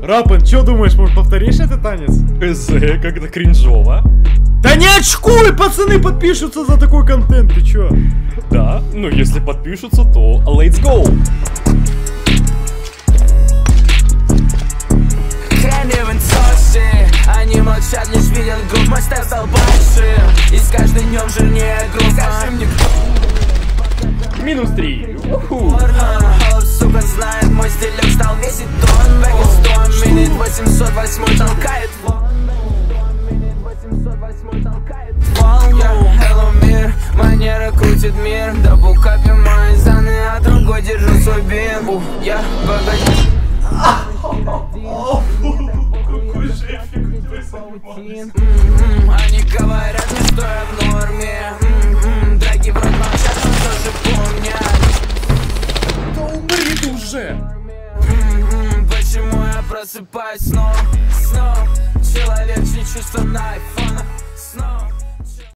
Рапен, чё думаешь, может повторишь этот танец? Как-то кринжово. Да не очкуй, пацаны подпишутся за такой контент, ты чё? Да, ну если подпишутся, то let's go! Они молчат, лишь видят грудь, мой стар стал большим. И с каждым днем жирнее грудь. Скажи мне, кто... Минус 3. Сука знает, мой стилек стал весить тонн. Бэкстон, минит 808 толкает волну. Hello, мир, манера крутит мир. Дабл капи мои заны, а другой держу свой бин. Я богатей. Они говорят мне, что я в норме. Драки в рот молчат, но тоже помнят. Да умри ты уже! Почему я просыпаюсь снова? Человек чьи чувства на iPhone.